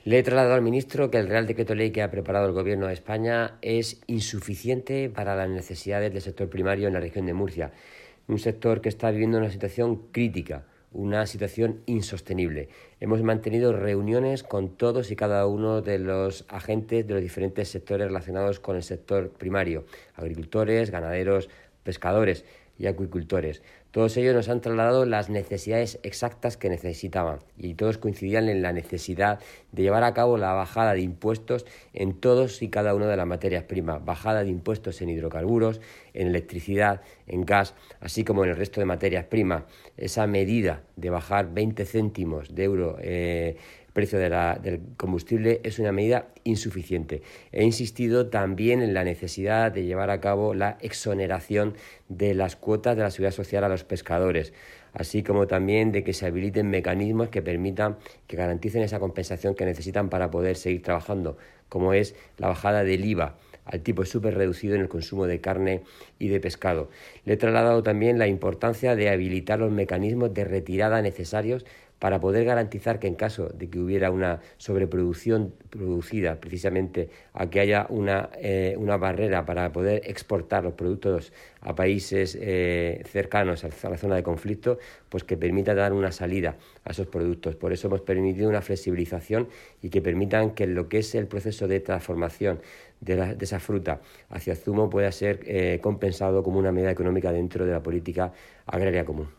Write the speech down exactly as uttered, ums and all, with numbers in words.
Le he trasladado al ministro que el Real Decreto Ley que ha preparado el Gobierno de España es insuficiente para las necesidades del sector primario en la región de Murcia, un sector que está viviendo una situación crítica, una situación insostenible. Hemos mantenido reuniones con todos y cada uno de los agentes de los diferentes sectores relacionados con el sector primario, agricultores, ganaderos, pescadores y acuicultores. Todos ellos nos han trasladado las necesidades exactas que necesitaban y todos coincidían en la necesidad de llevar a cabo la bajada de impuestos en todos y cada una de las materias primas, bajada de impuestos en hidrocarburos, en electricidad, en gas, así como en el resto de materias primas. Esa medida de bajar veinte céntimos de euro eh, precio de la, del combustible es una medida insuficiente. He insistido también en la necesidad de llevar a cabo la exoneración de las cuotas de la Seguridad Social a los pescadores, así como también de que se habiliten mecanismos que permitan, que garanticen esa compensación que necesitan para poder seguir trabajando, como es la bajada del I V A al tipo súper reducido en el consumo de carne y de pescado. Le he trasladado también la importancia de habilitar los mecanismos de retirada necesarios para poder garantizar que en caso de que hubiera una sobreproducción producida precisamente a que haya una, eh, una barrera para poder exportar los productos a países eh, cercanos a la zona de conflicto, pues que permita dar una salida a esos productos. Por eso hemos permitido una flexibilización y que permitan que lo que es el proceso de transformación de, la, de esa fruta hacia zumo pueda ser eh, compensado como una medida económica dentro de la política agraria común.